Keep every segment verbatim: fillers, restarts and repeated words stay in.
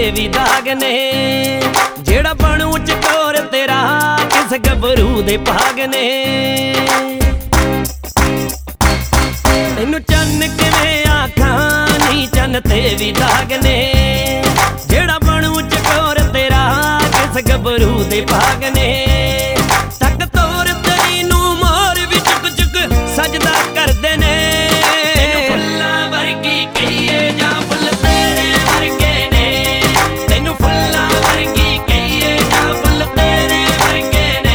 भी दाग ने। जेड़ा बनू चकोर तेरा किस गबरू दे भाग ने। तेनू चन्न किवें आखां नी चन्न ते भी दाग ने। जेड़ा बनू चकोर तेरा किस गबरू दे भाग ने। तक तोर तेरी नू मोर भी चुक चुक सजदा करदे ने। फुल्लां वर्गी कहिए जां फुल तेरे वर्गे ने। तैनू फुल्लां वर्गी कहिए जां फुल तेरे वर्गे ने।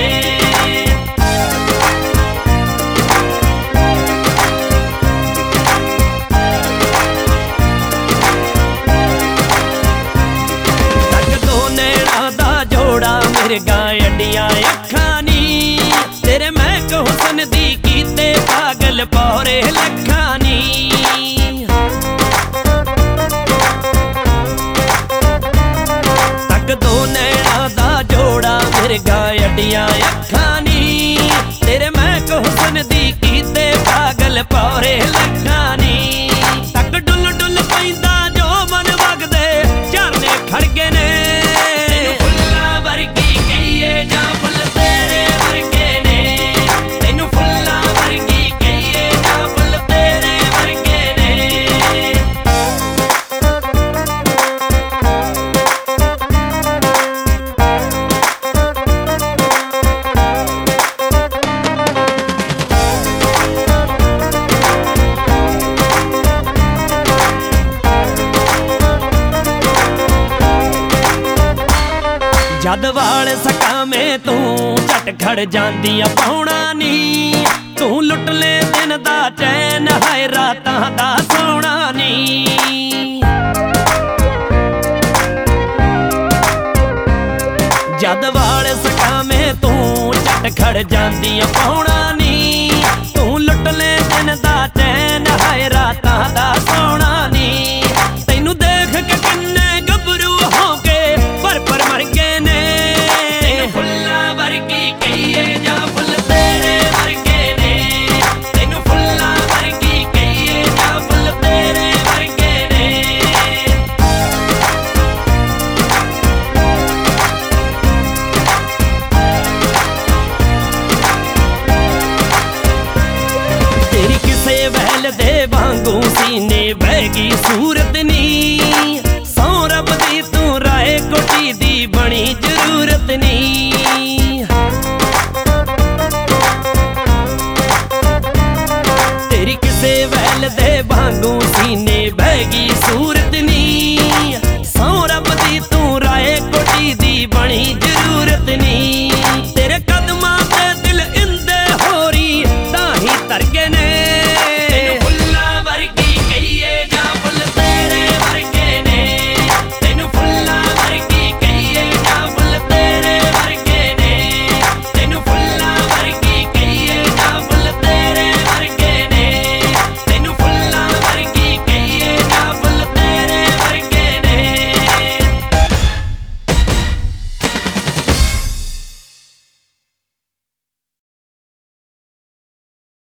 मिर्गा अड्डियां अखां नी तेरे महक हुसन दी कीते पागल पौरे लखां नी। तक दो नैना दा जोड़ा मिर्गा अड्डियां अखां नी तेरे महक हुसन दी कीते पागल पौरे लखां नी। तक डुल डुल पैंदा जो मन वगदे झरने खड़गे ने। जद वाल सकामें तू झट खड़ जांदी आ पौना नी। तू लुट ले दिन दा चैन हाय रातां दा सोना नी। जद वाल सकामें तू झट खड़ जांदी आ पौना नी। तू लुट ले दिन दा चैन हाय रातां दा सोना नी। तैनू देख के किन्ने गबरू हो के पर पर मर गए ने। फुल्लां वर्गी कहिए जां